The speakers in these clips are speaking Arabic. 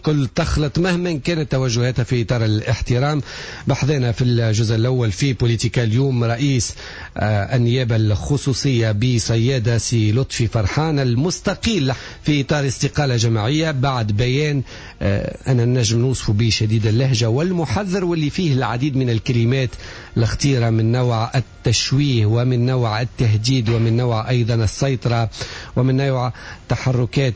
الكل تخلط مهما كانت توجهاتها في إطار الاحترام. بحثنا في الجزء الأول في بوليتيكا اليوم رئيس النيابة الخصوصية بصيادة سي لطفي فرحان المستقيل في إطار استقالة جماعية بعد بيان أنا نجم نوصفه بشديد اللهجة والمحذر، واللي فيه العديد من الكلمات الاختيرة من نوع التشويه ومن نوع التهديد ومن نوع أيضا السيطرة ومن نوع تحركات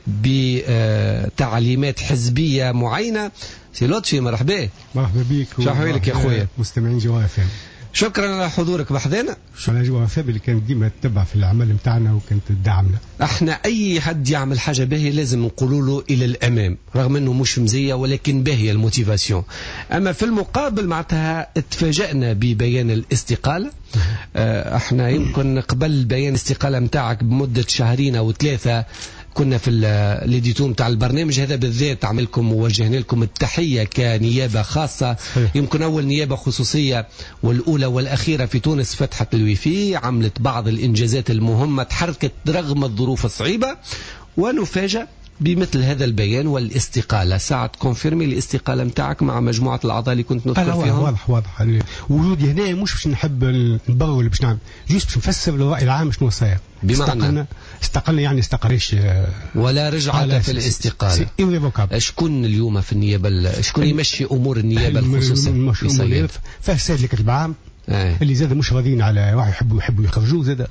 بتعليمات حزبية معينة. سي لطفي مرحبا. مرحبا بك. شحوالك يا خويا مستمعين جوا FM. شكرا على حضورك بحذانا. على جوا FM اللي كانت ديما تتبع في العمل نتاعنا وكانت تدعمنا. احنا اي حد يعمل حاجه باهيه لازم نقولوا له الى الامام، رغم انه مش مزيه ولكن باهيه الموتيفاسيون. اما في المقابل معناتها اتفاجئنا ببيان الاستقاله. احنا يمكن قبل بيان الاستقاله نتاعك بمده شهرين او ثلاثه كنا في الاديتو نتاع البرنامج هذا بالذات عملكم ووجهنا لكم التحيه كنيابه خاصه، يمكن اول نيابه خصوصيه والاولى والاخيره في تونس فتحت الويفي، عملت بعض الانجازات المهمه، تحركت رغم الظروف الصعيبه، ونفاجأ بمثل هذا البيان والاستقالة. ساعة كونفيرمي الاستقالة متاعك مع مجموعة الأعضاء اللي كنت نذكر فيهم. واضح وجودي هنا مش باش نحب نبغي ولا باش نعمل، جيست باش نفسر للرأي العام شنو صاير. بمعنى استقلنا يعني استقريش ولا رجعة في الاستقالة. شكون اليوم في النيابة، شكون يمشي أمور النيابة الخصوصية في صيادة؟ فالسيد اللي كتب عام اللي زاد مش راضيين على واحد يحبوا يخرجوه زاد.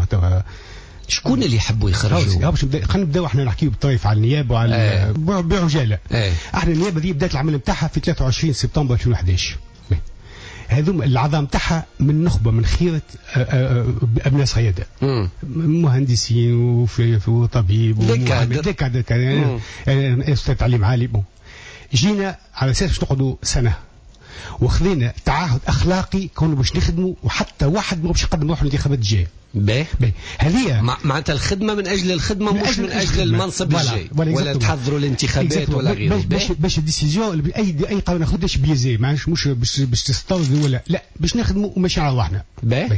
شكون اللي يحبوا يخرجوا؟ خلينا نبداو احنا نحكيو بالطريف على النيابه وعلى بعجاله. احنا النيابه دي بدات العمل نتاعها في 23 سبتمبر 2011. هذوما العظام نتاعها من نخبه من خيره ابناء صياده، مهندسين وطبيب دكاتره استاذ تعليم عالي. جينا على اساس باش نقعدوا سنه وخذينا تعهد اخلاقي كونه باش نخدموا وحتى واحد ما باش يقدم روحه الانتخابات الجايه. باهي هذه معناتها الخدمه من اجل الخدمه مش من اجل المنصب الجاي ولا تحضروا الانتخابات ولا غيره. باش الديسيزيون اي قرار ناخذش بيزي مش باش تستوردوا ولا لا، باش نخدموا وماشي على روحنا. باهي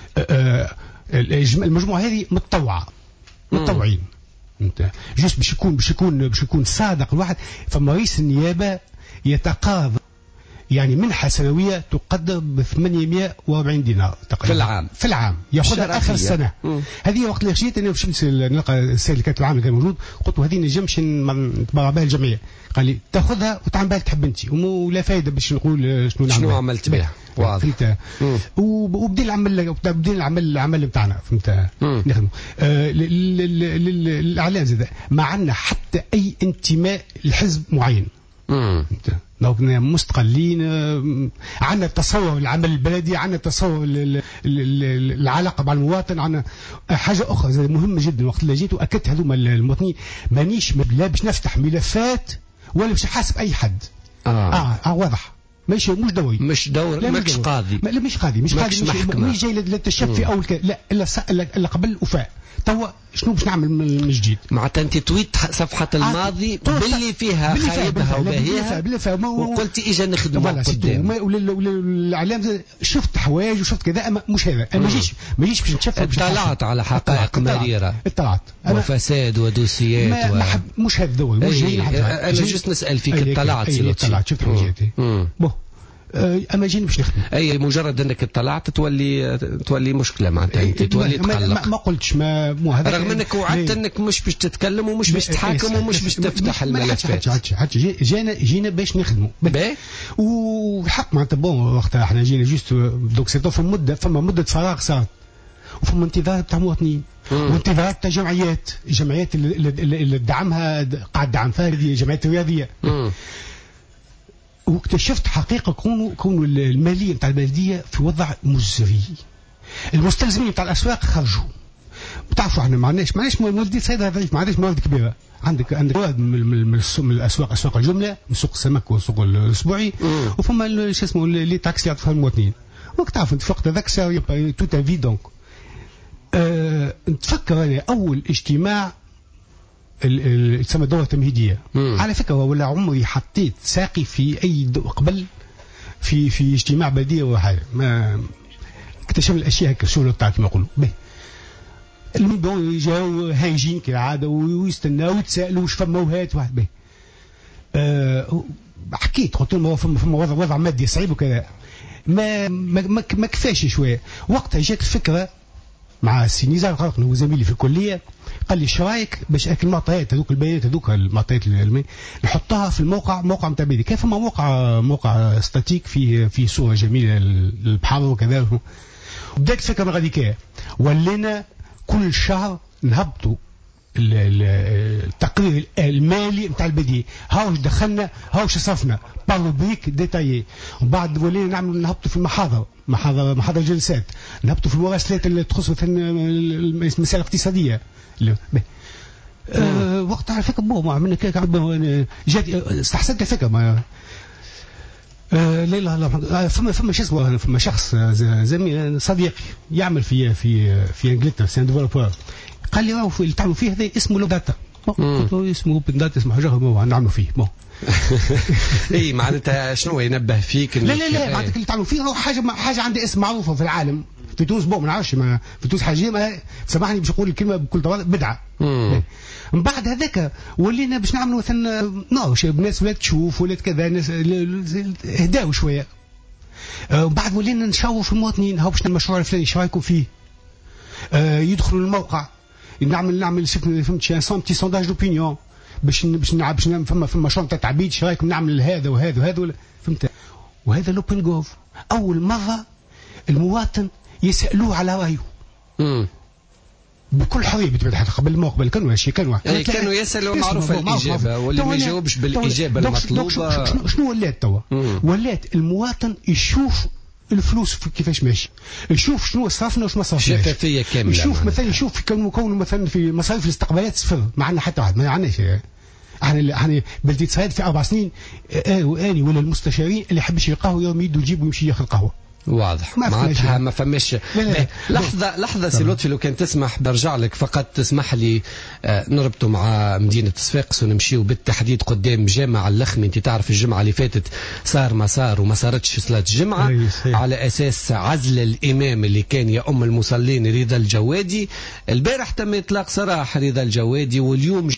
المجموعه هذه متطوعين انت جوست باش يكون صادق الواحد. فما رئيس النيابه يتقاضى يعني منحة سنوية تقدر ب 840 دينار تقريبا في العام ياخذها آخر السنة. هذه وقت اللي خشيت أنا باش نلقى السيد اللي كاتب العام كان موجود، قلت له هذه نجمش نتبرع بها الجمعية. قال لي تاخذها وتعمل بها تحب أنت ولا فايدة باش نقول شنو عملت بها. فهمت. وبدينا العمل نتاعنا فهمت نخدموا الإعلان زاد ما عندنا حتى أي انتماء لحزب معين. لو كنا مستقلين عندنا التصور العمل البلدي، عندنا تصور العلاقه مع المواطن، عندنا حاجه اخرى مهمه جدا. وقت اللي جيت واكدت هذوما المواطنين مانيش لا باش نفتح ملفات ولا باش نحاسب اي حد. واضح مش دوري مش قاضي لا مش قاضي مش جاي للتشفي او لا الا قبل وفاء. توا شنو باش نعمل من جديد؟ معناتها انت تويت صفحه الماضي باللي فيها خايبها وباهيها وقلت اجا نخدموا قدام. والاعلام شفت حوايج وشفت كذا مش هذا. ما جيش باش نتشفى. اطلعت على حقائق مريره، اطلعت وفساد ودوسيات مش هذا الدول مش جايين. انا جست نسال فيك اطلعت شفت حاجاتي اما جينا باش نخدم. اي مجرد انك اطلعت تولي مشكله معناتها انت تولي تقلق. ما قلتش ما مو هذا رغم انك وعدت انك مش باش تتكلم ومش باش تحاكم ومش باش تفتح الملفات. جينا باش نخدموا والحق معناتها وقتها احنا جينا جوست دوك سيتو فما مده فراغ صارت وفما انتظار تاع مواطنين وانتظارات تاع جمعيات اللي دعمها قاعد دعم فردي جمعيات رياضيه. واكتشفت حقيقة كونوا المالية نتاع البلدية في وضع مزري. المستلزمين نتاع الأسواق خرجوا. بتعرفوا احنا ما عندناش مولدية صيدة ضعيف، ما عندناش موارد كبيرة. عندك موارد من الأسواق، أسواق الجملة، من سوق السمك والسوق الأسبوعي، وفما شو اسمه اللي تاكسي اللي يعطوها المواطنين. وتعرف انت في وقت هذاك سا توت ان في دونك. نتفكر انا أول اجتماع تسمى دورة تمهيدية. على فكرة ولا عمري حطيت ساقي في أي قبل في اجتماع بلدية ولا حاجة. ما اكتشفنا الأشياء كالسهولة بتاعت ما يقولوا. المهم جاوا هايجين كالعادة ويستناوا ويتسألوا وش فما وهات واحد به. حكيت قلت لهم فما وضع مادي صعيب وكذا، ما كفاش شويه. وقتها جات الفكره مع السي نزار القرقني وزميلي في الكليه، قال لي ايش رايك باش المعطيات هذوك البيانات هذوك المعطيات العلميه نحطها في الموقع نتاع بيدي. كيف ما موقع ستاتيك فيه صوره جميله للبحر وكذا. بدات الفكره من غاديكا، ولينا كل شهر نهبطوا التقرير المالي نتاع البديه، هاوش دخلنا هاوش صرفنا بالروبريك ديتايي. وبعد ولينا نهبطوا في محاضر جلسات، نهبطوا في المراسلات اللي تخص مثلا المسائل الاقتصاديه. وقت على فكره عملنا كذا، جات استحسنت الفكره. ما لا فما شو اسمه، فما شخص زميل صديقي يعمل في انجلترا سين ديفلوبر، قال لي راهو اللي تعملوا فيه هذا اسمه لو داتا. قلت له اسمه اوبن داتا، اسمه حاجه نعملوا فيه. اي معناتها شنو ينبه فيك؟ لا معناتها اللي تعملوا فيه هو حاجه عندها اسم معروفه في العالم. في تونس ما نعرفش، في تونس حاجه ما سامحني باش نقول الكلمه بكل تواضع بدعه. من بعد هذاك ولينا باش نعملوا مثلا الناس ولات تشوف ولات كذا، ناس اهداوا شويه. ومن بعد ولينا نشاوروا في المواطنين، هاو باش المشروع الفلاني ايش رايكم فيه؟ يدخلوا الموقع نعمل فهمت شي سونتي سونداج دوبينيون باش فما مشروع تاع تعبيد، ايش رايكم نعمل هذا وهذا وهذا فهمت. وهذا لوبن جوف اول مره المواطن يسالوه على رايه بكل حريه. قبل المقبل كانوا هالشيء كانوا يسالوا معروفه الاجابه، واللي ما يجاوبش بالاجابه المطلوبه. شنو ولات توا؟ ولات المواطن يشوف الفلوس كيفاش ماشي، يشوف شنو صرفنا وش ما صرفناش، شفافيه كامله. يشوف مثلا يشوف كون مثلا في مصاريف الاستقبالات صفر، ما عندنا حتى واحد، ما عندناش. احنا بلديه صعيد في 4 سنين اني ولا المستشارين اللي يحبش يلقاه يوم يده يجيب ويمشي ياخذ قهوه. واضح معناتها ما فماش. لحظة سي لطفي لو كان تسمح برجع لك فقط، تسمح لي نربطوا مع مدينة صفاقس ونمشيو بالتحديد قدام جامع اللخمي. انت تعرف الجمعة اللي فاتت صار مسار وما صارتش صلاة الجمعة على أساس عزل الإمام اللي كان يؤم المصلين رضا الجوادي. البارح تم إطلاق سراح رضا الجوادي، واليوم